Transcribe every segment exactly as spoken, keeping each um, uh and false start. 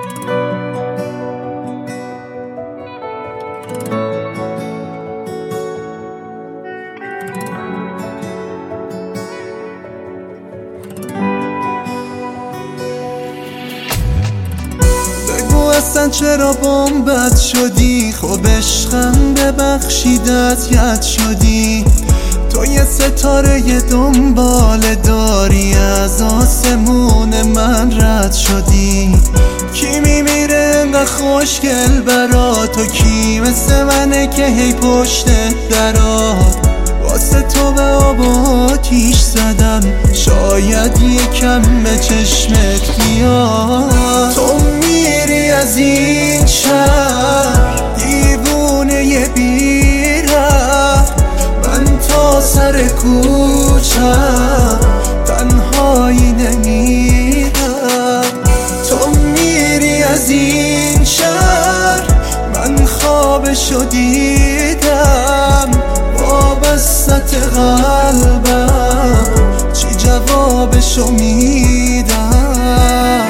اصلا چرا بام بد شدی؟ خب عشقم ببخشیدت ید شدی. تو یه ستاره یه دنبال داری، از آسمون من رد شدی. کی میمیره انقدر خوشگل برا تو؟ کی مثل منه که هی پشت درات؟ واسه تو به آب و آتیش زدم، شاید یکم به چشمت بیاد. تو میری از این شهر دیوونه ی بیره، من تا سر کوچم تنهایی نمیرم. تو میری از این شهر، من خوابشو دیدم، وابسته قلبم چی جوابشو میدم؟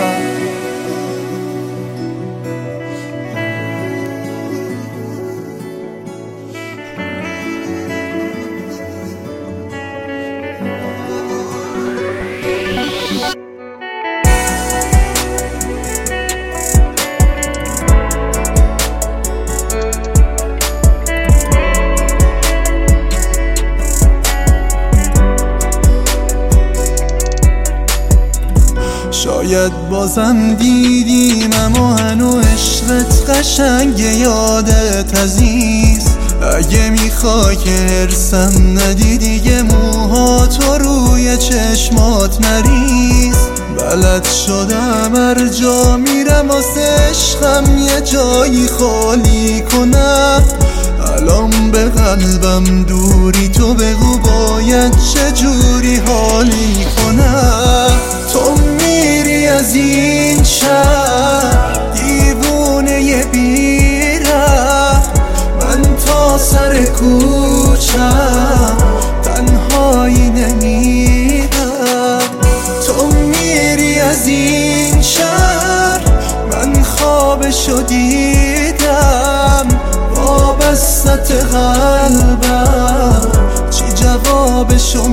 شاید بازم دیدیم، اما هنو عشقت قشنگه، یادت عزیز. اگه میخوای که هرسم ندی دیگه، موهاتو روی چشمات نریز. بلد شدم هر جا میرم واسه عشقم یه جایی خالی کنم. الان به قلبم دوری، تو بگو باید چجوری حالی کنم؟ تو میری از این شهر دیوونه ی بیره، من تا سر کوچم تنهایی نمیرم. تو میری از این شهر، من خوابشو دیدم، وابسته قلبم چی جوابشو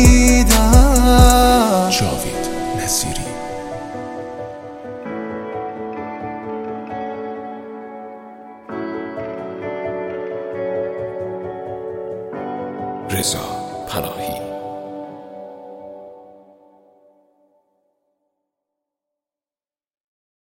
میدم؟ جاوید نصیری. رضا پناهی.